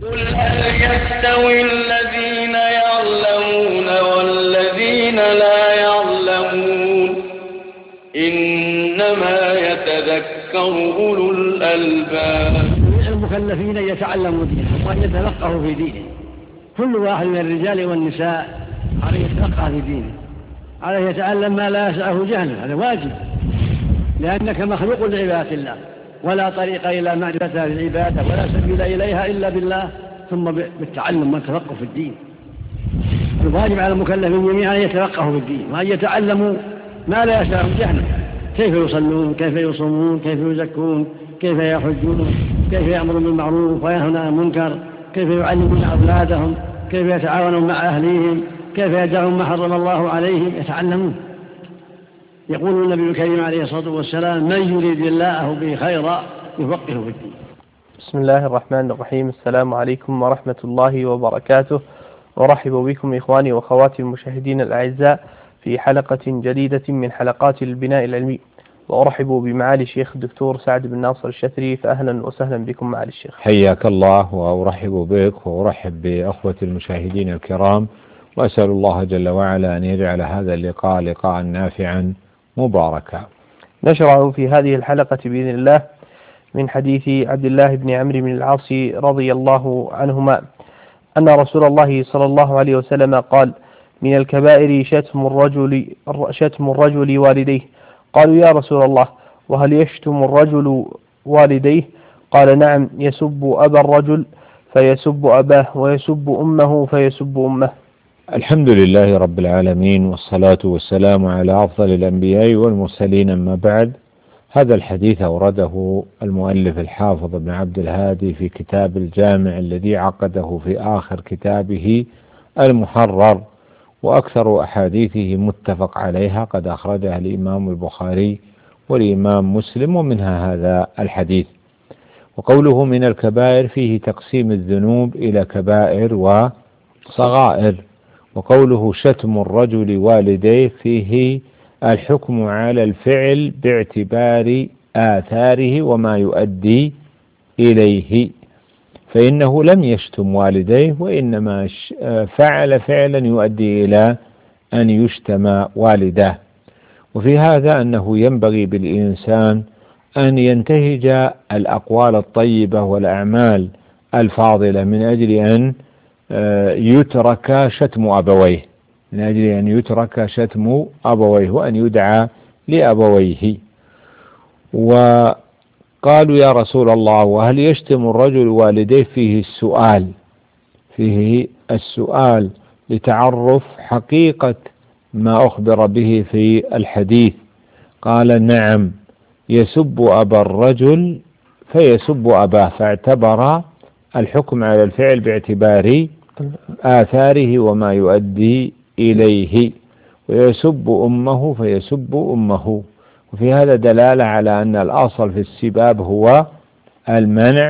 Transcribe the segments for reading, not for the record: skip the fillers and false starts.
قل هل يستوي الذين يعلمون والذين لا يعلمون إنما يتذكر أولو الألباب. المكلفين يتعلموا دينهم وأن يتفقهوا في دينهم. كل واحد من الرجال والنساء عليه يتفقه في دينه، عليه يتعلم ما لا يسعه جهله، هذا واجب، لأنك مخلوق لعبادة الله، ولا طريق إلى معرفتها بالعبادة ولا سبيل إليها إلا بالله ثم بالتعلم والتفقه في الدين. الواجب على المكلفين جميعا أن يتفقهوا في الدين وأن يتعلموا ما لا يسعهم جهله، كيف يصلون، كيف يصومون، كيف يزكون، كيف يحجون، كيف يأمرون بالمعروف وينهون عن المنكر، كيف يعلمون أولادهم، كيف يتعاونون مع أهليهم، كيف يدعون ما حرم الله عليهم، يتعلمون. يقول النبي الكريم عليه الصلاة والسلام: من يريد الله به خيرا يفقهه في الدين. بسم الله الرحمن الرحيم. السلام عليكم ورحمة الله وبركاته، ورحب بكم إخواني وأخواتي المشاهدين الأعزاء في حلقة جديدة من حلقات البناء العلمي، وأرحب بمعالي الشيخ الدكتور سعد بن ناصر الشثري، فأهلا وسهلا بكم معالي الشيخ. حياك الله، وأرحب بك وأرحب بأخوة المشاهدين الكرام، وأسأل الله جل وعلا أن يجعل هذا اللقاء لقاء نافعا مباركا. نشرع في هذه الحلقة بإذن الله من حديث عبد الله بن عمرو بن العاص رضي الله عنهما أن رسول الله صلى الله عليه وسلم قال: من الكبائر شتم الرجل والديه. قالوا: يا رسول الله، وهل يشتم الرجل والديه؟ قال: نعم، يسب أبا الرجل فيسب أباه، ويسب أمه فيسب أمه. الحمد لله رب العالمين، والصلاة والسلام على أفضل الأنبياء والمرسلين، أما بعد. هذا الحديث أورده المؤلف الحافظ ابن عبد الهادي في كتاب الجامع الذي عقده في آخر كتابه المحرر، وأكثر أحاديثه متفق عليها قد أخرجها الإمام البخاري والإمام مسلم، ومنها هذا الحديث. وقوله من الكبائر فيه تقسيم الذنوب إلى كبائر وصغائر، وقوله شتم الرجل والديه فيه الحكم على الفعل باعتبار آثاره وما يؤدي إليه، فإنه لم يشتم والديه، وإنما فعل فعلا يؤدي إلى أن يشتم والداه. وفي هذا أنه ينبغي بالإنسان أن ينتهج الأقوال الطيبة والأعمال الفاضلة من أجل أن يترك شتم أبويه، وأن يدعى لأبويه. وقالوا: يا رسول الله، وهل يشتم الرجل والديه؟ فيه السؤال لتعرف حقيقة ما أخبر به في الحديث. قال: نعم، يسب أبا الرجل فيسب أباه، فاعتبر الحكم على الفعل باعتبار آثاره وما يؤدي إليه، ويسب أمه فيسب أمه. وفي هذا دلالة على أن الأصل في السباب هو المنع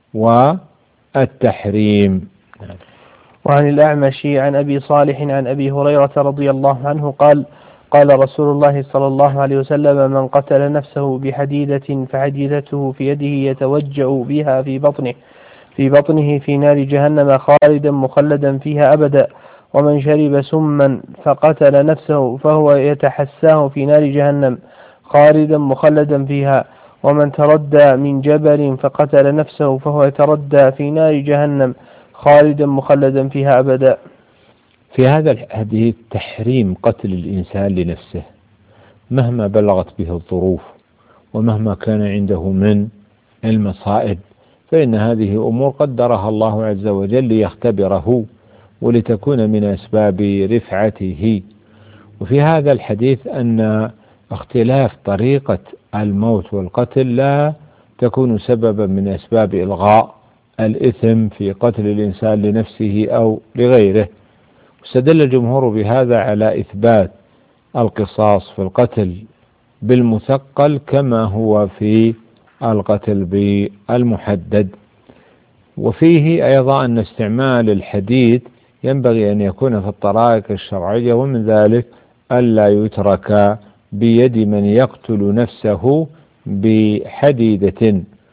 والتحريم. وعن الأعمش عن أبي صالح عن أبي هريرة رضي الله عنه قال: قال رسول الله صلى الله عليه وسلم: من قتل نفسه بحديدة فحديدته في يده يتوجأ بها في بطنه في نار جهنم خالدا مخلدا فيها أبدا. ومن شرب سما فقتل نفسه فهو يتحساه في نار جهنم خالدا مخلدا فيها. ومن تردى من جبل فقتل نفسه فهو يتردى في نار جهنم خالدا مخلدا فيها أبدا. في هذا الحديث تحريم قتل الإنسان لنفسه مهما بلغت به الظروف ومهما كان عنده من المصائب، فإن هذه أمور قدرها الله عز وجل ليختبره ولتكون من أسباب رفعته. وفي هذا الحديث أن اختلاف طريقة الموت والقتل لا تكون سببا من أسباب إلغاء الإثم في قتل الإنسان لنفسه أو لغيره. واستدل الجمهور بهذا على إثبات القصاص في القتل بالمثقل كما هو في القتل بالمحدد. وفيه أيضا أن استعمال الحديد ينبغي أن يكون في الطرائق الشرعية، ومن ذلك ألا يترك بيد من يقتل نفسه بحديدة.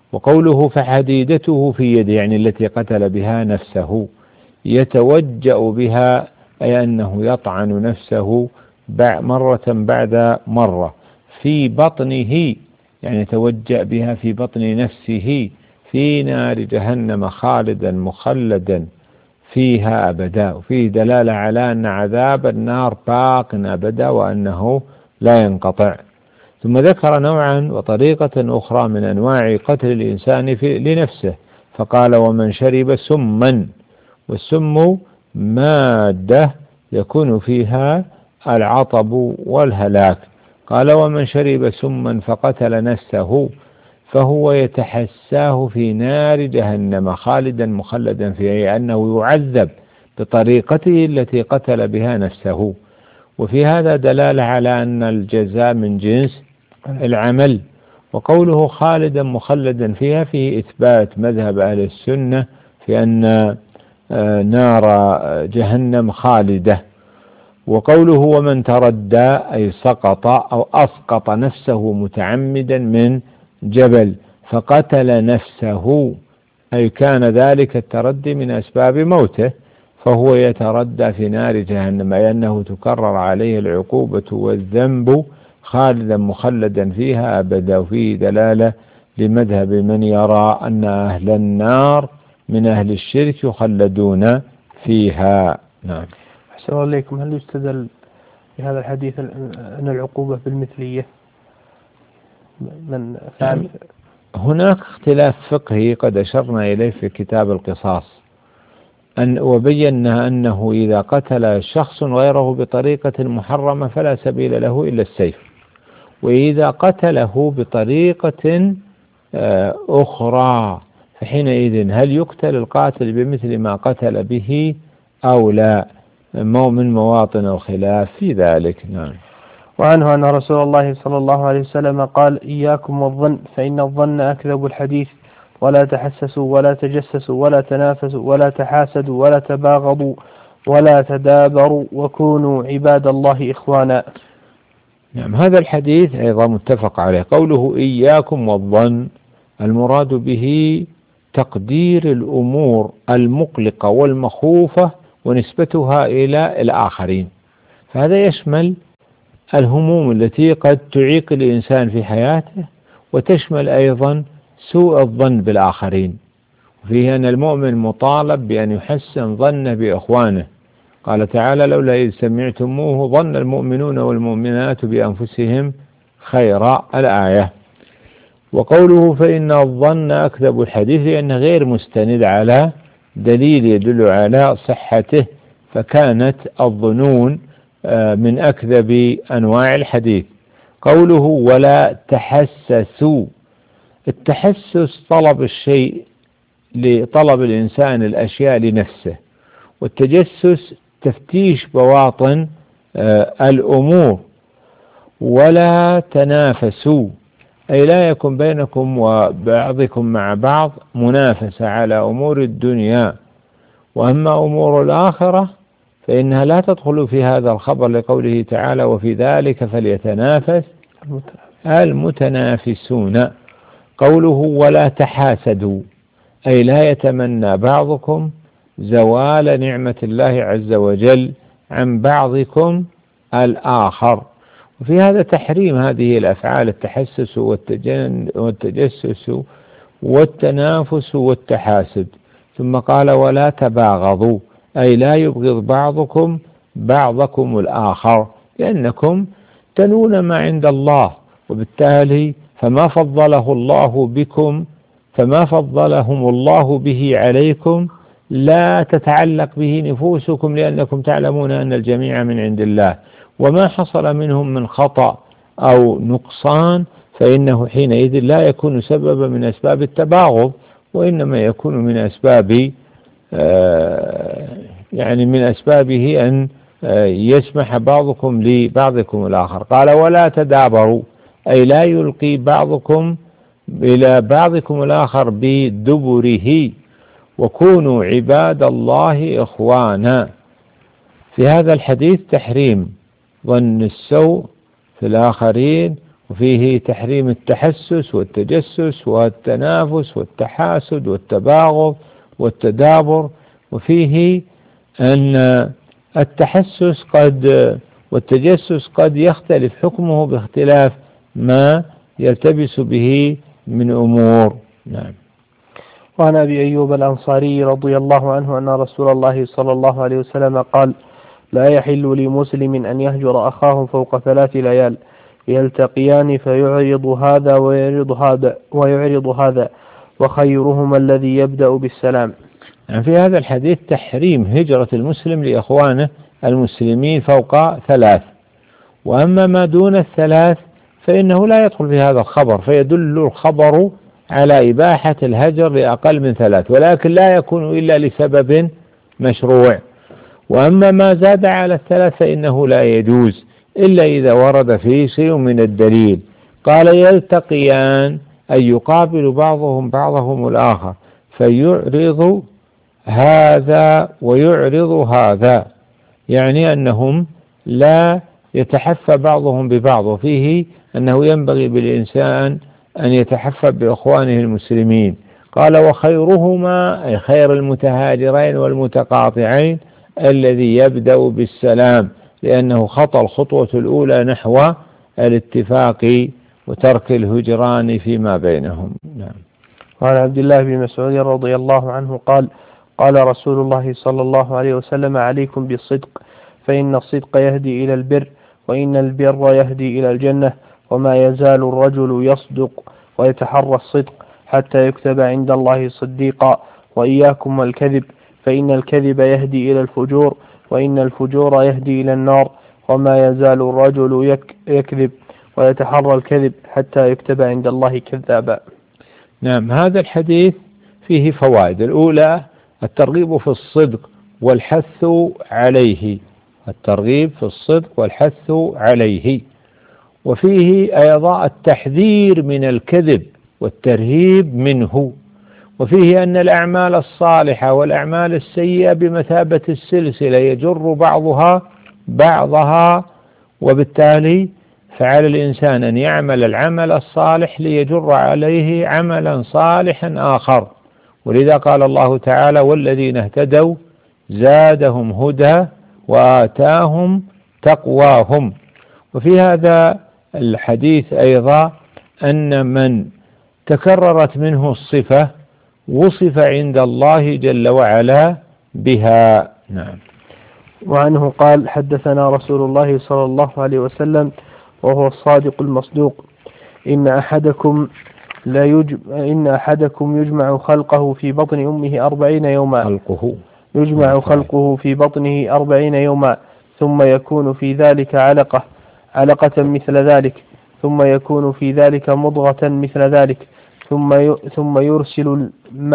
وقوله فحديدته في يده يعني التي قتل بها نفسه، يتوجأ بها أي أنه يطعن نفسه مرة بعد مرة في بطنه، يعني يتوجأ بها في بطن نفسه في نار جهنم خالدا مخلدا فيها أبدا. وفيه دلالة على أن عذاب النار باق أبدا وأنه لا ينقطع. ثم ذكر نوعا وطريقة أخرى من أنواع قتل الإنسان لنفسه، فقال ومن شرب سما، والسم مادة يكون فيها العطب والهلاك. قال ومن شرب سما فقتل نفسه فهو يتحساه في نار جهنم خالدا مخلدا فيها، أنه يعذب بطريقته التي قتل بها نفسه. وفي هذا دلالة على أن الجزاء من جنس العمل. وقوله خالدا مخلدا فيها فيه إثبات مذهب أهل السنة في أن نار جهنم خالدة. وقوله ومن تردى أي سقط أو أسقط نفسه متعمدا من جبل فقتل نفسه، أي كان ذلك التردي من أسباب موته، فهو يتردى في نار جهنم، أي أنه تكرر عليه العقوبة والذنب خالدا مخلدا فيها أبدا. وفيه دلالة لمذهب من يرى أن أهل النار من أهل الشرك يخلدون فيها. نعم. أحسن الله إليكم. هل يستدل بهذا الحديث أن العقوبة بالمثلية من فعل؟ هناك اختلاف فقهي قد أشرنا إليه في كتاب القصاص، وبينا أنه إذا قتل شخص غيره بطريقة محرمة فلا سبيل له إلا السيف، وإذا قتله بطريقة أخرى فحينئذ هل يقتل القاتل بمثل ما قتل به أو لا، من مواطن الخلاف في ذلك. نعم. وعنه أن رسول الله صلى الله عليه وسلم قال إياكم والظن فإن الظن أكذب الحديث، ولا تحسسوا ولا تجسسوا ولا تنافسوا ولا تحاسدوا ولا تباغضوا ولا تدابروا وكونوا عباد الله إخوانا. نعم. هذا الحديث أيضا متفق عليه. قوله إياكم والظن المراد به تقدير الأمور المقلقة والمخوفة ونسبتها إلى الآخرين، فهذا يشمل الهموم التي قد تعيق الإنسان في حياته، وتشمل أيضا سوء الظن بالآخرين. وفيه أن المؤمن مطالب بأن يحسن ظنه بإخوانه، قال تعالى لولا إذ سمعتموه ظن المؤمنون والمؤمنات بأنفسهم خيرا الآية. وقوله فإن الظن أكذب الحديث لأنه غير مستند على دليل يدل على صحته، فكانت الظنون من أكذب أنواع الحديث. قوله ولا تحسسوا، التحسس طلب الشيء لطلب الإنسان الأشياء لنفسه، والتجسس تفتيش بواطن الأمور. ولا تنافسوا أي لا يكن بينكم وبعضكم مع بعض منافسة على أمور الدنيا، وأما أمور الآخرة فإنها لا تدخل في هذا الخبر لقوله تعالى وفي ذلك فليتنافس المتنافسون. قوله ولا تحاسدوا أي لا يتمنى بعضكم زوال نعمة الله عز وجل عن بعضكم الآخر. وفي هذا تحريم هذه الأفعال التحسس والتجسس والتنافس والتحاسد. ثم قال ولا تباغضوا أي لا يبغض بعضكم الآخر، لأنكم تنون ما عند الله، وبالتالي فما فضلهم الله به عليكم لا تتعلق به نفوسكم، لأنكم تعلمون أن الجميع من عند الله، وما حصل منهم من خطأ أو نقصان فإنه حينئذ لا يكون سببا من أسباب التباغض، وإنما يكون من أسباب من أسبابه أن يسمح بعضكم لبعضكم الآخر. قال ولا تدابروا أي لا يلقي بعضكم إلى بعضكم الآخر بدبره، وكونوا عباد الله إخوانا. في هذا الحديث تحريم ظن السوء في الآخرين وفيه تحريم التحسس والتجسس والتنافس والتحاسد والتباغض والتدابر، وفيه أن التحسس والتجسس قد يختلف حكمه باختلاف ما يلتبس به من أمور. نعم. وعن أبي أيوب الأنصاري رضي الله عنه أن رسول الله صلى الله عليه وسلم قال: لا يحل لمسلم أن يهجر أخاه فوق 3 ليال يلتقيان فيعرض هذا ويعرض هذا وخيرهما الذي يبدأ بالسلام. يعني في هذا الحديث تحريم هجرة المسلم لإخوانه المسلمين فوق 3، وأما ما دون 3 فإنه لا يدخل في هذا الخبر، فيدل الخبر على إباحة الهجر لأقل من 3، ولكن لا يكون إلا لسبب مشروع. وأما ما زاد على 3 فإنه لا يجوز إلا إذا ورد فيه شيء من الدليل. قال: يلتقيان أي يقابل بعضهم بعضهم الآخر فيعرض هذا ويعرض هذا، يعني أنهم لا يتحفى بعضهم ببعض، وفيه أنه ينبغي بالإنسان أن يتحفى بإخوانه المسلمين. قال: وخيرهما أي خير المتهاجرين والمتقاطعين الذي يبدأ بالسلام، لأنه خطى الخطوة الأولى نحو الاتفاق وترك الهجران فيما بينهم. نعم. وعن عبد الله بن مسعود رضي الله عنه قال: قال رسول الله صلى الله عليه وسلم: عليكم بالصدق، فإن الصدق يهدي إلى البر، وإن البر يهدي إلى الجنة، وما يزال الرجل يصدق ويتحرى الصدق حتى يكتب عند الله صديقا، وإياكم والكذب، فإن الكذب يهدي إلى الفجور، وإن الفجور يهدي إلى النار، وما يزال الرجل يكذب ويتحرى الكذب حتى يكتب عند الله كذابا. نعم. هذا الحديث فيه فوائد. الأولى الترغيب في الصدق والحث عليه، الترغيب في الصدق والحث عليه. وفيه أيضا التحذير من الكذب والترهيب منه. وفيه أن الأعمال الصالحة والأعمال السيئة بمثابة السلسلة يجر بعضها، وبالتالي فعلى الإنسان أن يعمل العمل الصالح ليجر عليه عملا صالحا آخر. ولذا قال الله تعالى: والذين اهتدوا زادهم هدى وآتاهم تقواهم. وفي هذا الحديث أيضا أن من تكررت منه الصفة وصف عند الله جل وعلا بها. نعم. وعنه قال: حدثنا رسول الله صلى الله عليه وسلم وهو الصادق المصدوق: إن أحدكم يجمع خلقه في بطن أمه 40 يوما، خلقه في بطنه 40 يوما، ثم يكون في ذلك علقة مثل ذلك، ثم يكون في ذلك مضغة مثل ذلك، ثم يرسل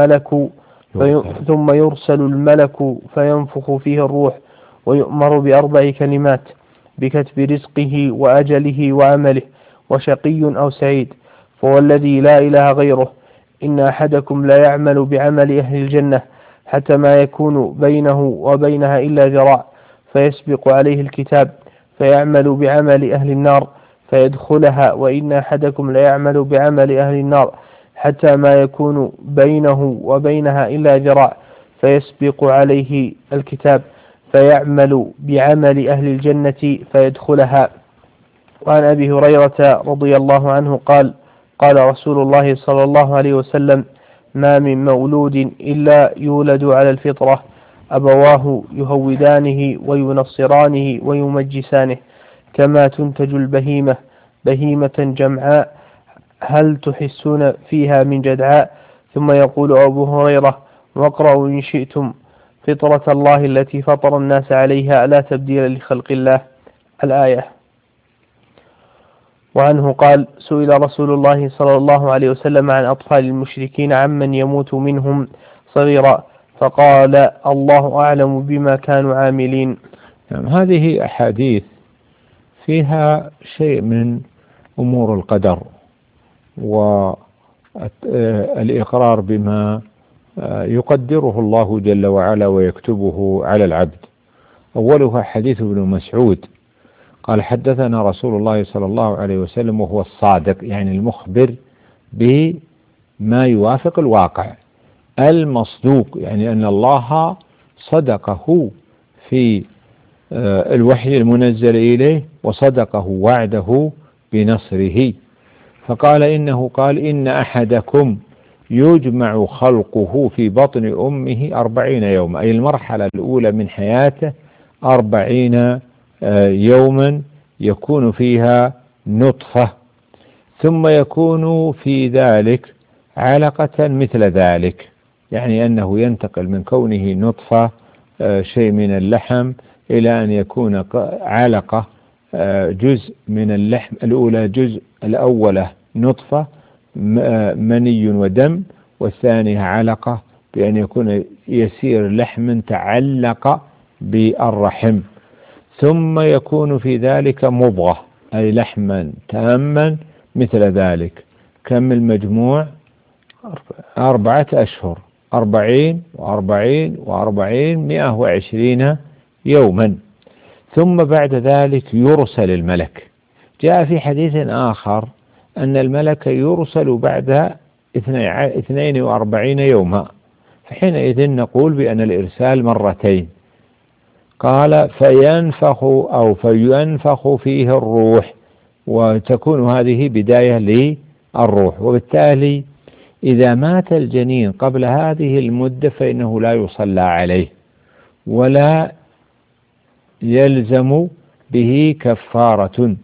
الملك فينفخ فيه الروح، ويؤمر ب4 كلمات: بكتب رزقه وأجله وعمله، وشقي أو سعيد. فوالذي لا إله غيره، إن أحدكم لا يعمل بعمل أهل الجنة حتى ما يكون بينه وبينها إلا ذراع، فيسبق عليه الكتاب فيعمل بعمل أهل النار فيدخلها، وإن أحدكم لا يعمل بعمل أهل النار حتى ما يكون بينه وبينها إلا ذراع، فيسبق عليه الكتاب فيعمل بعمل أهل الجنة فيدخلها. وعن أبي هريرة رضي الله عنه قال: قال رسول الله صلى الله عليه وسلم: ما من مولود إلا يولد على الفطرة، أبواه يهودانه وينصرانه ويمجسانه، كما تنتج البهيمة بهيمة جمعاء، هل تحسون فيها من جدعاء؟ ثم يقول أبو هريرة: واقرأوا إن شئتم فطرة الله التي فطر الناس عليها لا تبديل لخلق الله، الآية. وعنه قال: سئل رسول الله صلى الله عليه وسلم عن أطفال المشركين عمن يموت منهم صغيرا، فقال: الله أعلم بما كانوا عاملين. هذه أحاديث فيها شيء من أمور القدر والإقرار بما يقدره الله جل وعلا ويكتبه على العبد. أولها حديث ابن مسعود قال حدثنا رسول الله صلى الله عليه وسلم وهو الصادق، يعني المخبر بما يوافق الواقع، المصدوق يعني أن الله صدقه في الوحي المنزل إليه وصدقه وعده بنصره. فقال إنه قال إن أحدكم يجمع خلقه في بطن أمه 40 يوما، أي المرحلة الأولى من حياته 40 يوما يكون فيها نطفة، ثم يكون في ذلك علقة مثل ذلك، يعني أنه ينتقل من كونه نطفة شيء من اللحم إلى أن يكون علقة جزء من اللحم الأولى، جزء الأولى نطفة مني ودم، والثانية علقة بأن يكون يسير لحم تعلق بالرحم، ثم يكون في ذلك مضغة أي لحما تاما مثل ذلك. كم المجموع؟ 4 أشهر، 40 و40 و40 120 يوما. ثم بعد ذلك يرسل الملك. جاء في حديث آخر أن الملك يرسل بعد 42 يوما، فحينئذ نقول بأن الإرسال مرتين. قال فينفخ فيه الروح، وتكون هذه بداية للروح، وبالتالي إذا مات الجنين قبل هذه المدة فإنه لا يصلى عليه ولا يلزم به كفارة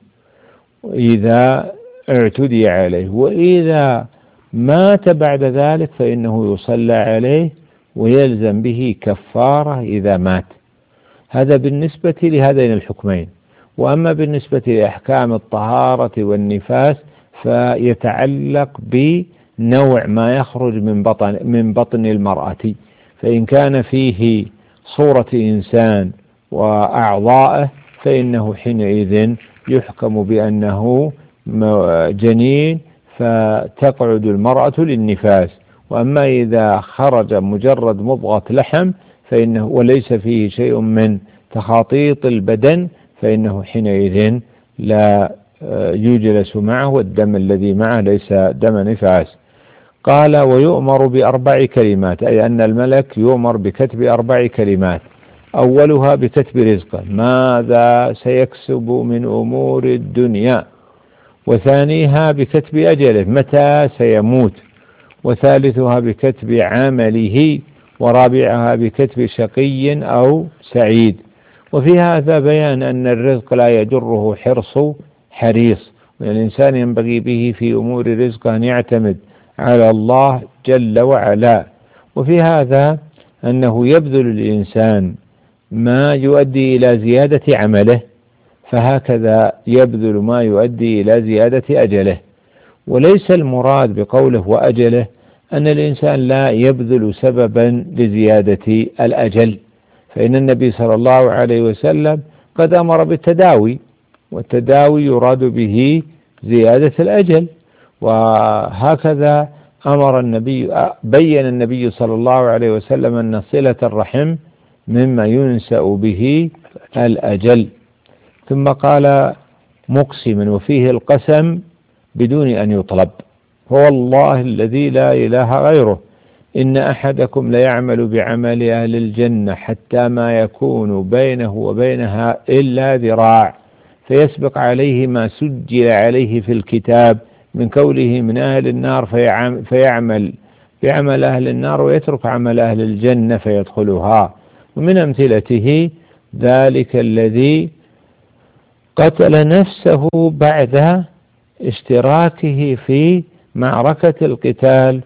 إذا اعتدي عليه، وإذا مات بعد ذلك فإنه يصلى عليه ويلزم به كفارة إذا مات. هذا بالنسبة لهذين الحكمين. وأما بالنسبة لأحكام الطهارة والنفاس فيتعلق بنوع ما يخرج من بطن المرأة، فإن كان فيه صورة إنسان وأعضائه فإنه حينئذ يحكم بأنه جنين فتقعد المرأة للنفاس. وأما إذا خرج مجرد مضغة لحم فإنه وليس فيه شيء من تخاطيط البدن فإنه حينئذ لا يجلس معه، والدم الذي معه ليس دم نفاس. قال ويؤمر ب4 كلمات، أي أن الملك يؤمر بكتب 4 كلمات، أولها بكتب رزقه ماذا سيكسب من أمور الدنيا، وثانيها بكتب أجله متى سيموت، وثالثها بكتب عمله، ورابعها بكتب شقي أو سعيد. وفي هذا بيان أن الرزق لا يجره حريص، والإنسان ينبغي به في أمور رزقه أن يعتمد على الله جل وعلا. وفي هذا أنه يبذل الإنسان ما يؤدي إلى زيادة عمله، فهكذا يبذل ما يؤدي إلى زيادة أجله. وليس المراد بقوله وأجله أن الإنسان لا يبذل سببا لزيادة الأجل، فإن النبي صلى الله عليه وسلم قد أمر بالتداوي، والتداوي يراد به زيادة الأجل. وهكذا بين النبي صلى الله عليه وسلم أن صلة الرحم مما ينسأ به الأجل. ثم قال مقسما وفيه القسم بدون أن يطلب، هو الله الذي لا إله غيره إن أحدكم ليعمل بعمل أهل الجنة حتى ما يكون بينه وبينها إلا ذراع فيسبق عليه ما سجل عليه في الكتاب من كونه من أهل النار فيعمل بعمل أهل النار ويترك عمل أهل الجنة فيدخلها. ومن أمثلته ذلك الذي قتل نفسه بعد اشتراكه في معركة القتال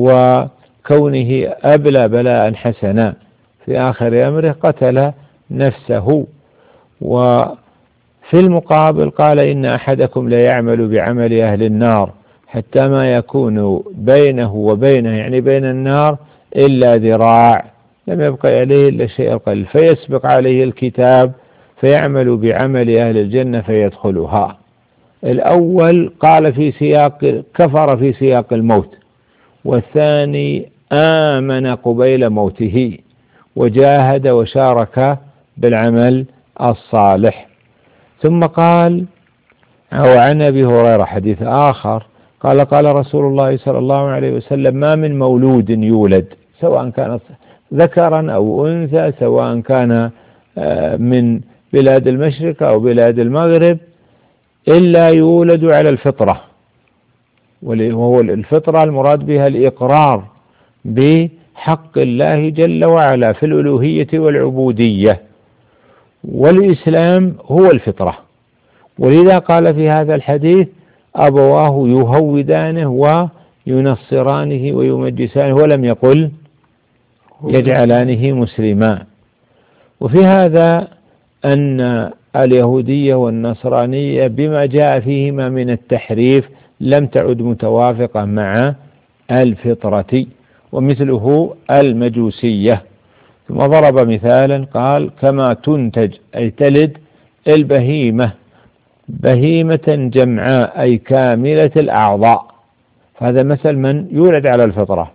وكونه أبلى بلاء حسنا، في آخر أمره قتل نفسه. وفي المقابل قال إن أحدكم ليعمل بعمل أهل النار حتى ما يكون بينه وبينه يعني بين النار إلا ذراع، لم يبقى عليه إلا شيء قليل فيسبق عليه الكتاب فيعمل بعمل أهل الجنة فيدخلها. الأول قال في سياق كفر في سياق الموت، والثاني آمن قبيل موته وجاهد وشارك بالعمل الصالح. ثم قال أو عن أبي هريرة حديث آخر قال قال رسول الله صلى الله عليه وسلم ما من مولود يولد سواء كان ذكرا أو أنثى سواء كان من بلاد المشرق أو بلاد المغرب إلا يولد على الفطرة، وهو الفطرة المراد بها الإقرار بحق الله جل وعلا في الألوهية والعبودية، والإسلام هو الفطرة. ولذا قال في هذا الحديث أبواه يهودانه وينصرانه ويمجسانه، ولم يقل يجعلانه مسلما. وفي هذا أن اليهودية والنصرانية بما جاء فيهما من التحريف لم تعد متوافقة مع الفطرة، ومثله المجوسية. ثم ضرب مثالا قال كما تنتج أي تلد البهيمة بهيمة جمعاء أي كاملة الأعضاء، فهذا مثل من يولد على الفطرة.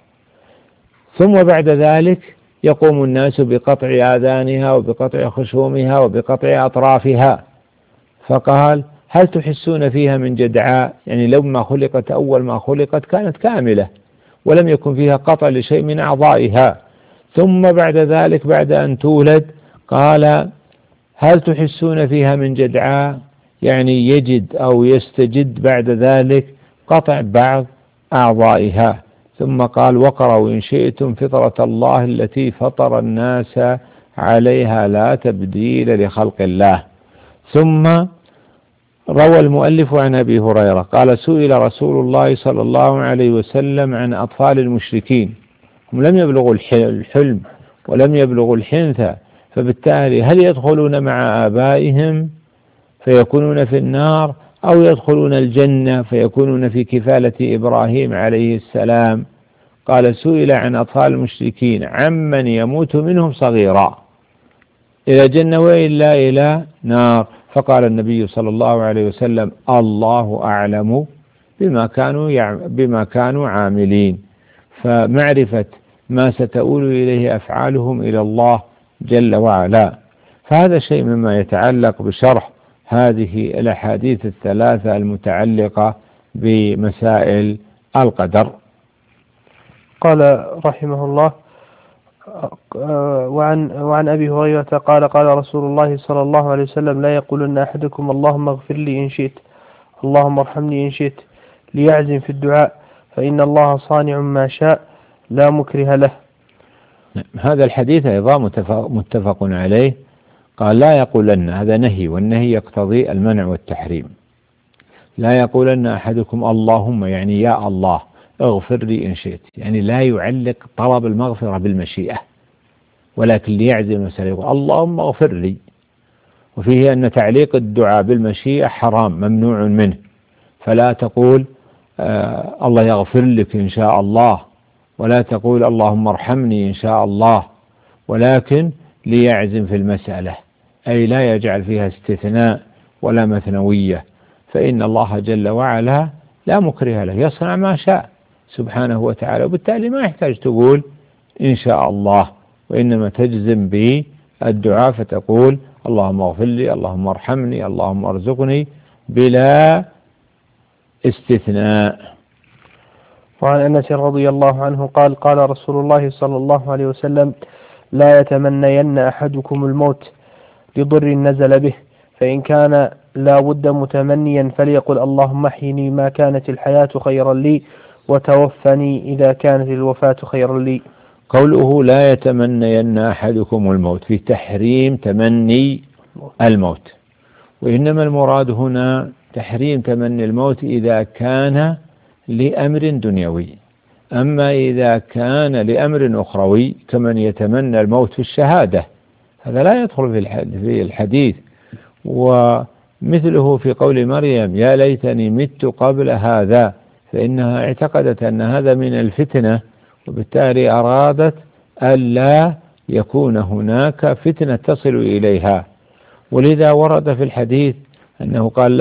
ثم بعد ذلك يقوم الناس بقطع آذانها وبقطع خشومها وبقطع أطرافها، فقال هل تحسون فيها من جدعاء؟ يعني لما خلقت أول ما خلقت كانت كاملة ولم يكن فيها قطع لشيء من أعضائها، ثم بعد ذلك بعد أن تولد قال هل تحسون فيها من جدعاء؟ يعني يجد أو يستجد بعد ذلك قطع بعض أعضائها. ثم قال وقرأوا إن شئتم فطرة الله التي فطر الناس عليها لا تبديل لخلق الله. ثم روى المؤلف عن أبي هريرة قال سئل رسول الله صلى الله عليه وسلم عن أطفال المشركين، هم لم يبلغوا الحلم ولم يبلغوا الحنثى، فبالتالي هل يدخلون مع آبائهم فيكونون في النار أو يدخلون الجنة فيكونون في كفالة إبراهيم عليه السلام؟ قال سئل عن أطفال المشركين عمن يموت منهم صغيرا إلى جنة وإلا إلى نار، فقال النبي صلى الله عليه وسلم الله أعلم بما كانوا عاملين. فمعرفة ما ستؤول إليه أفعالهم إلى الله جل وعلا. فهذا شيء مما يتعلق بشرح هذه الأحاديث الثلاثة المتعلقة بمسائل القدر. قال رحمه الله وعن أبي هريرة قال قال رسول الله صلى الله عليه وسلم لا يقولن أحدكم اللهم اغفر لي إن شئت اللهم ارحمني إن شئت ليعزم في الدعاء فإن الله صانع ما شاء لا مكره له. هذا الحديث أيضا متفق عليه. قال لا يقولن، هذا نهي، والنهي يقتضي المنع والتحريم. لا يقولن أحدكم اللهم يعني يا الله اغفر لي إن شئت، يعني لا يعلق طلب المغفرة بالمشيئة، ولكن ليعزم المسألة يقول اللهم اغفر لي. وفيه أن تعليق الدعاء بالمشيئة حرام ممنوع منه، فلا تقول الله يغفر لك إن شاء الله، ولا تقول اللهم ارحمني إن شاء الله، ولكن ليعزم في المسألة، أي لا يجعل فيها استثناء ولا مثنوية، فإن الله جل وعلا لا مكره له يصنع ما شاء سبحانه وتعالى، وبالتالي ما يحتاج تقول إن شاء الله، وإنما تجزم بالدعاء فتقول اللهم اغفر لي اللهم ارحمني اللهم ارزقني بلا استثناء. وعن أنس رضي الله عنه قال قال رسول الله صلى الله عليه وسلم لا يتمنين أحدكم الموت لضر نزل به، فإن كان لا بد متمنيا فليقل اللهم احيني ما كانت الحياة خيرا لي وتوفني إذا كانت الوفاة خيرا لي. قوله لا يتمنين أحدكم الموت في تحريم تمني الموت، وإنما المراد هنا تحريم تمني الموت إذا كان لأمر دنيوي. أما إذا كان لأمر أخروي كمن يتمنى الموت في الشهادة هذا لا يدخل في الحديث. ومثله في قول مريم يا ليتني مت قبل هذا، فإنها اعتقدت أن هذا من الفتنة، وبالتالي أرادت ألا يكون هناك فتنة تصل إليها. ولذا ورد في الحديث أنه قال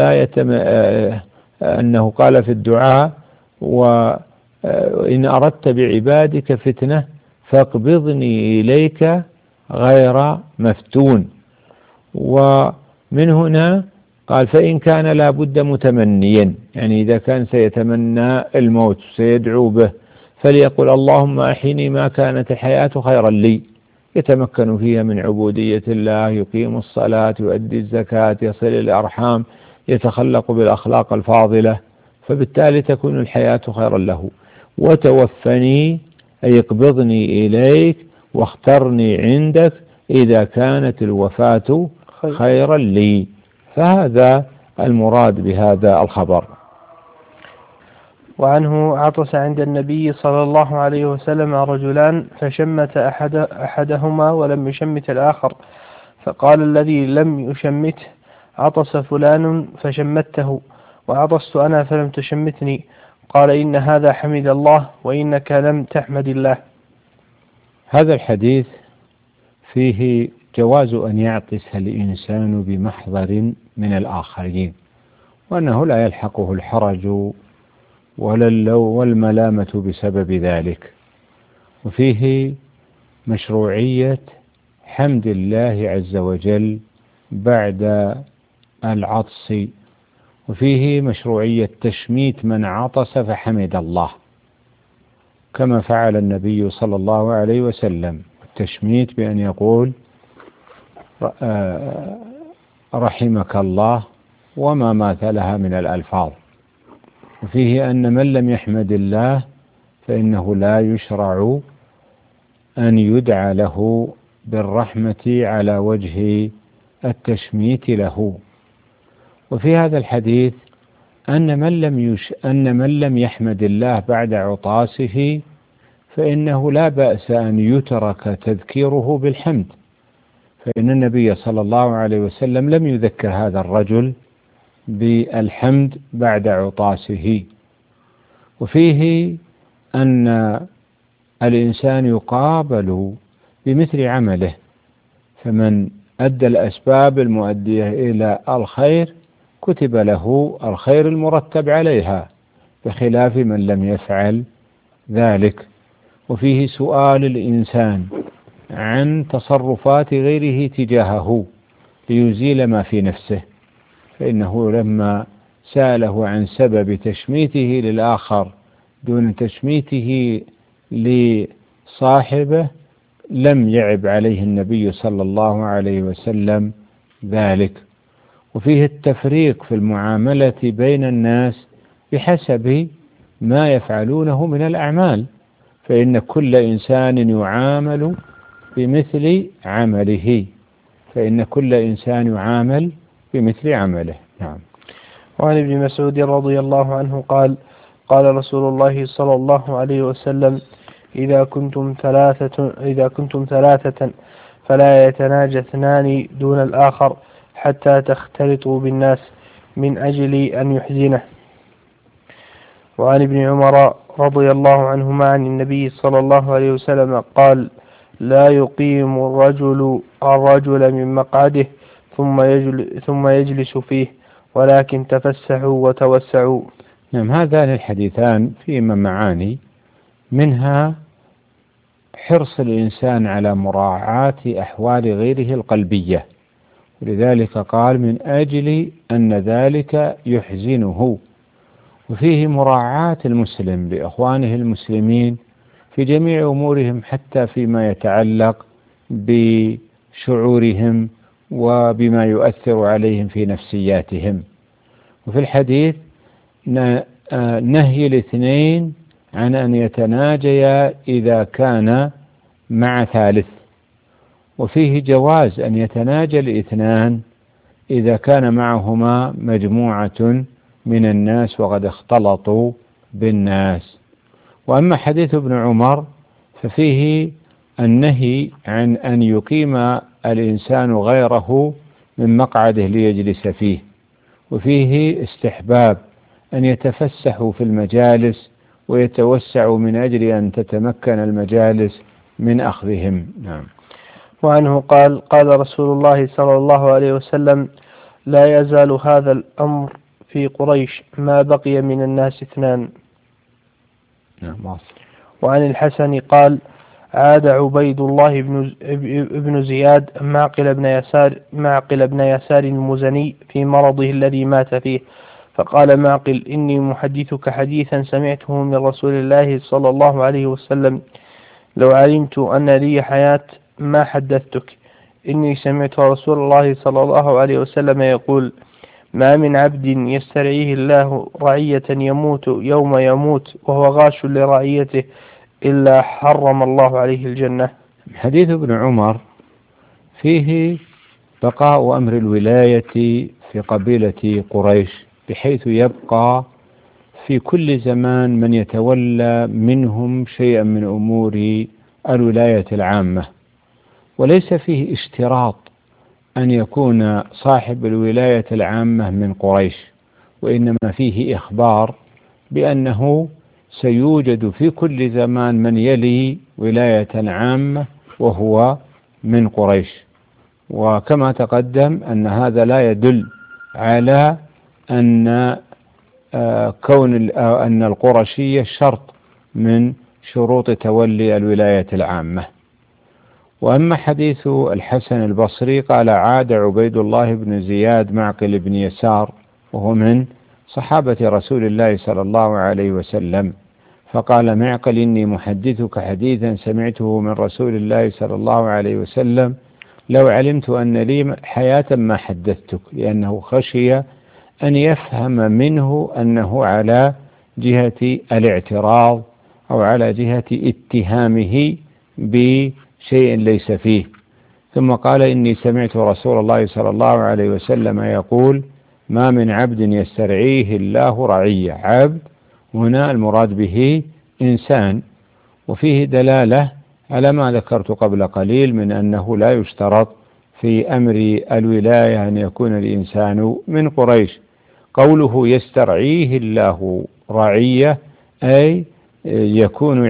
أنه قال في الدعاء وإن أردت بعبادك فتنة فاقبضني إليك غير مفتون. ومن هنا قال فإن كان لا بد متمنيا، يعني إذا كان سيتمنى الموت سيدعو به، فليقل اللهم أحيني ما كانت الحياة خيرا لي، يتمكن فيها من عبودية الله، يقيم الصلاة، يؤدي الزكاة، يصل الأرحام، يتخلق بالأخلاق الفاضلة، فبالتالي تكون الحياة خيرا له. وتوفني أي اقبضني إليك واخترني عندك إذا كانت الوفاة خيرا لي. فهذا المراد بهذا الخبر. وعنه عطس عند النبي صلى الله عليه وسلم رجلان فشمت أحدهما ولم يشمت الآخر، فقال الذي لم يشمته عطس فلان فشمته، وعطست أنا فلم تشمتني. قال إن هذا حمد الله وإنك لم تحمد الله. هذا الحديث فيه جواز أن يعطس الإنسان بمحضر من الآخرين، وأنه لا يلحقه الحرج ولا والملامة بسبب ذلك. وفيه مشروعية حمد الله عز وجل بعد العطس، وفيه مشروعية تشميت من عطس فحمد الله كما فعل النبي صلى الله عليه وسلم، التشميت بأن يقول رحمك الله وما ماثلها من الألفاظ. وفيه أن من لم يحمد الله فإنه لا يشرع أن يدعى له بالرحمة على وجه التشميت له. وفي هذا الحديث أن من لم يحمد الله بعد عطاسه فإنه لا بأس أن يترك تذكيره بالحمد، فإن النبي صلى الله عليه وسلم لم يذكر هذا الرجل بالحمد بعد عطاسه. وفيه أن الإنسان يقابل بمثل عمله، فمن أدى الأسباب المؤدية إلى الخير كتب له الخير المرتب عليها، بخلاف من لم يفعل ذلك. وفيه سؤال الإنسان عن تصرفات غيره تجاهه ليزيل ما في نفسه، فإنه لما سأله عن سبب تشميته للآخر دون تشميته لصاحبه لم يعب عليه النبي صلى الله عليه وسلم ذلك. وفيه التفريق في المعاملة بين الناس بحسب ما يفعلونه من الأعمال، فإن كل إنسان يعامل بمثل عمله، نعم. وعن ابن مسعود رضي الله عنه قال قال رسول الله صلى الله عليه وسلم إذا كنتم ثلاثة فلا يتناجى اثنان دون الآخر حتى تختلطوا بالناس من أجل أن يحزنه. وعن ابن عمر رضي الله عنهما عن النبي صلى الله عليه وسلم قال لا يقيم الرجل من مقعده ثم يجلس فيه ولكن تفسحوا وتوسعوا. نعم، هذان الحديثان فيهما معاني، منها حرص الإنسان على مراعاة أحوال غيره القلبية، ولذلك قال من أجل أن ذلك يحزنه. وفيه مراعاة المسلم لإخوانه المسلمين في جميع أمورهم، حتى فيما يتعلق بشعورهم وبما يؤثر عليهم في نفسياتهم. وفي الحديث نهي الاثنين عن أن يتناجيا إذا كان مع ثالث، وفيه جواز أن يتناجى الاثنان إذا كان معهما مجموعة من الناس وقد اختلطوا بالناس. وأما حديث ابن عمر ففيه النهي عن أن يقيم الإنسان غيره من مقعده ليجلس فيه، وفيه استحباب أن يتفسحوا في المجالس ويتوسعوا من أجل أن تتمكن المجالس من أخذهم. نعم. وعنه قال قال رسول الله صلى الله عليه وسلم لا يزال هذا الأمر في قريش ما بقي من الناس اثنان. نعم. وعن الحسن قال عاد عبيد الله بن زياد معقل بن يسار المزني في مرضه الذي مات فيه، فقال معقل: إني محدثك حديثا سمعته من رسول الله صلى الله عليه وسلم، لو علمت أن لي حياة ما حدثتك. إني سمعت رسول الله صلى الله عليه وسلم يقول: ما من عبد يسترعيه الله رعية يموت يوم يموت وهو غاش لرعيته إلا حرم الله عليه الجنة. حديث ابن عمر فيه بقاء أمر الولاية في قبيلة قريش، بحيث يبقى في كل زمان من يتولى منهم شيئا من أمور الولاية العامة، وليس فيه اشتراط أن يكون صاحب الولاية العامة من قريش، وإنما فيه إخبار بأنه سيوجد في كل زمان من يلي ولاية عامة وهو من قريش. وكما تقدم أن هذا لا يدل على أن أن القرشية شرط من شروط تولي الولاية العامة. وأما حديث الحسن البصري قال: عاد عبيد الله بن زياد معقل بن يسار، وهو من صحابة رسول الله صلى الله عليه وسلم، فقال معقل: إني محدثك حديثا سمعته من رسول الله صلى الله عليه وسلم، لو علمت أن لي حياة ما حدثتك، لأنه خشي أن يفهم منه أنه على جهة الاعتراض أو على جهة اتهامه بشيء ليس فيه. ثم قال: إني سمعت رسول الله صلى الله عليه وسلم يقول: ما من عبد يسترعيه الله رعية. عبد هنا المراد به إنسان، وفيه دلالة على ما ذكرت قبل قليل من أنه لا يشترط في أمر الولاية أن يكون الإنسان من قريش. قوله يسترعيه الله رعية أي يكون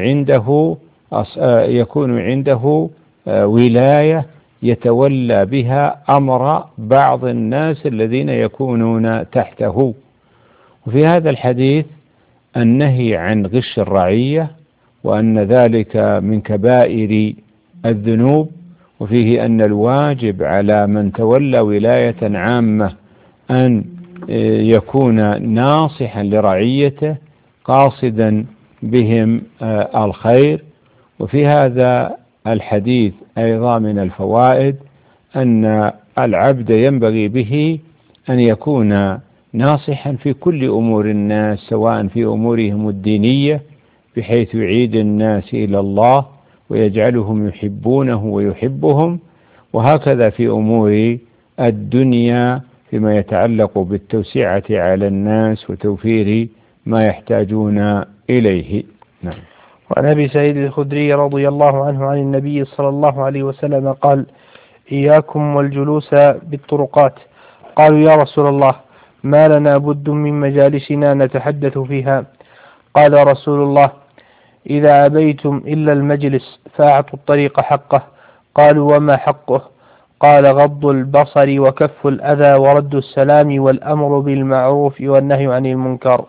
عنده ولاية يتولى بها أمر بعض الناس الذين يكونون تحته. وفي هذا الحديث النهي عن غش الرعية، وأن ذلك من كبائر الذنوب، وفيه أن الواجب على من تولى ولاية عامة أن يكون ناصحا لرعيته قاصدا بهم الخير. وفي هذا الحديث أيضا من الفوائد أن العبد ينبغي به أن يكون ناصحا في كل أمور الناس، سواء في أمورهم الدينية بحيث يعيد الناس إلى الله ويجعلهم يحبونه ويحبهم، وهكذا في أمور الدنيا فيما يتعلق بالتوسعة على الناس وتوفير ما يحتاجون إليه. نعم. وعن أبي سعيد الخدري رضي الله عنه عن النبي صلى الله عليه وسلم قال: إياكم والجلوس بالطرقات. قالوا: يا رسول الله، ما لنا بد من مجالسنا نتحدث فيها. قال رسول الله: إذا أبيتم إلا المجلس فأعطوا الطريق حقه. قالوا: وما حقه؟ قال: غض البصر وكف الأذى ورد السلام والأمر بالمعروف والنهي عن المنكر.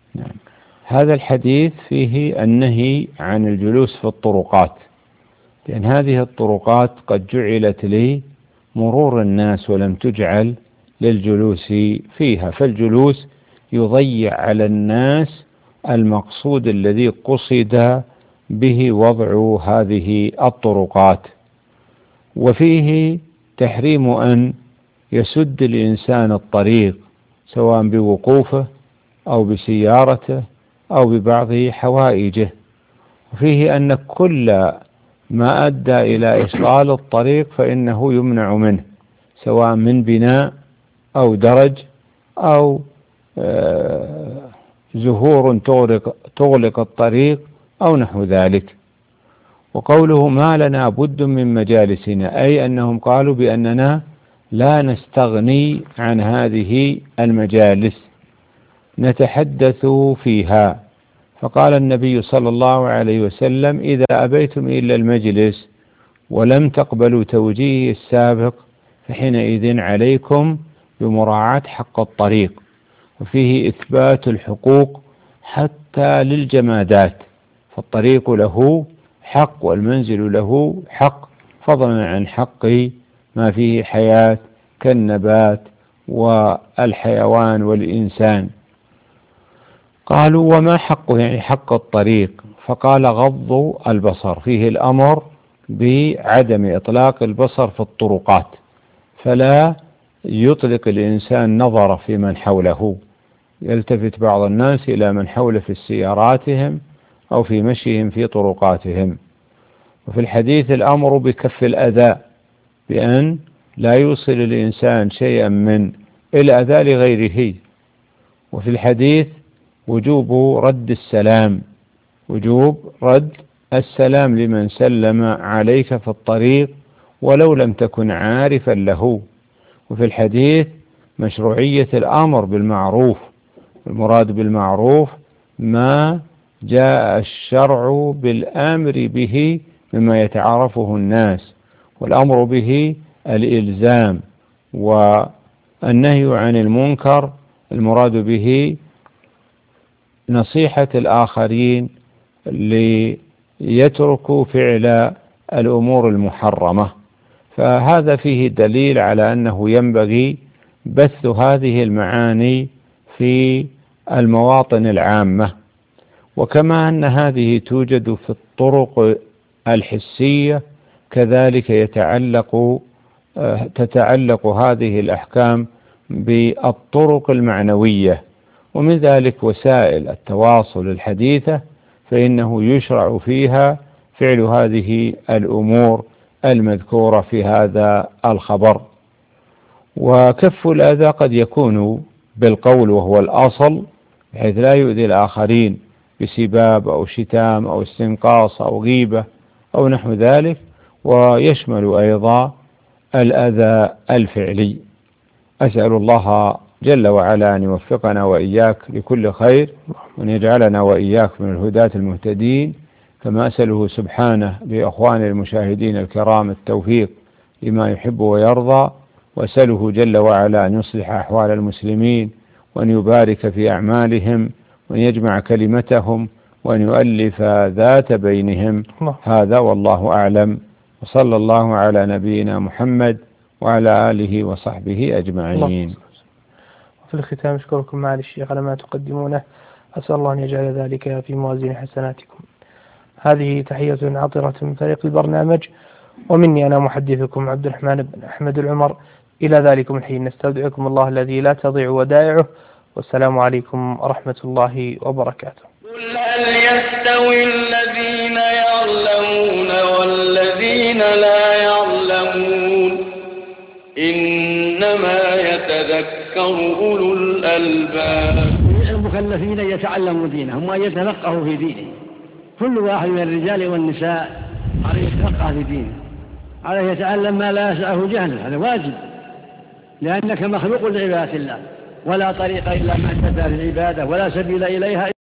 هذا الحديث فيه النهي عن الجلوس في الطرقات، لأن هذه الطرقات قد جعلت لمرور الناس ولم تجعل للجلوس فيها، فالجلوس يضيع على الناس المقصود الذي قصد به وضع هذه الطرقات. وفيه تحريم أن يسد الإنسان الطريق سواء بوقوفه أو بسيارته أو ببعض حوائجه. وفيه أن كل ما أدى إلى إشغال الطريق فإنه يمنع منه، سواء من بناء أو درج أو زهور تغلق الطريق أو نحو ذلك. وقوله ما لنا بد من مجالسنا، أي أنهم قالوا بأننا لا نستغني عن هذه المجالس نتحدث فيها. فقال النبي صلى الله عليه وسلم: إذا أبيتم إلا المجلس ولم تقبلوا توجيهي السابق فحينئذ عليكم بمراعاة حق الطريق. وفيه إثبات الحقوق حتى للجمادات، فالطريق له حق والمنزل له حق، فضلا عن حق ما فيه حياة كالنبات والحيوان والإنسان. قالوا وما حقه؟ يعني حق الطريق. فقال غض البصر، فيه الأمر بعدم إطلاق البصر في الطرقات، فلا يطلق الإنسان نظره في من حوله، يلتفت بعض الناس إلى من حوله في سياراتهم أو في مشيهم في طرقاتهم. وفي الحديث الأمر بكف الأذى، بأن لا يوصل الإنسان شيئا من الأذى لغيره. وفي الحديث وجوب رد السلام، وجوب رد السلام لمن سلم عليك في الطريق ولو لم تكن عارفا له. وفي الحديث مشروعية الأمر بالمعروف، المراد بالمعروف ما جاء الشرع بالآمر به مما يتعارفه الناس، والأمر به الإلزام، والنهي عن المنكر المراد به نصيحة الآخرين ليتركوا فعل الأمور المحرمة. فهذا فيه دليل على أنه ينبغي بث هذه المعاني في المواطن العامة. وكما أن هذه توجد في الطرق الحسية، كذلك تتعلق هذه الأحكام بالطرق المعنوية، ومن ذلك وسائل التواصل الحديثة، فإنه يشرع فيها فعل هذه الأمور المذكورة في هذا الخبر. وكف الأذى قد يكون بالقول وهو الأصل، بحيث لا يؤذي الآخرين بسباب أو شتام أو استنقاص أو غيبة أو نحو ذلك، ويشمل أيضا الأذى الفعلي. أسأل الله جل وعلا أن يوفقنا وإياك لكل خير، وأن يجعلنا وإياك من الهداة المهتدين، كما أسأله سبحانه لأخواني المشاهدين الكرام التوفيق لما يحب ويرضى، وأسأله جل وعلا أن يصلح أحوال المسلمين، وأن يبارك في أعمالهم، وأن يجمع كلمتهم، وأن يؤلف ذات بينهم. هذا والله أعلم، وصلى الله على نبينا محمد وعلى آله وصحبه أجمعين. في الختام أشكركم معالي الشيخ على ما تقدمونه، أسأل الله أن يجعل ذلك في موازين حسناتكم. هذه تحية عطرة من فريق البرنامج، ومني أنا محدثكم عبد الرحمن بن أحمد العمر. إلى ذلكم الحين نستودعكم الله الذي لا تضيع ودائعه، والسلام عليكم ورحمة الله وبركاته. قل هل يستوي الذين يعلمون والذين لا يعلمون؟ إنما يتذكر أولو الألباب. المكلفين يتعلموا دينهم وأن يتفقهوا في دينهم. كل واحد من الرجال والنساء عليه يتفقه في دينه، عليه يتعلم ما لا يسعه جهله، هذا واجب، لأنك مخلوق لعبادة الله، ولا طريق إلا ما اهتدى للعبادة ولا سبيل إليها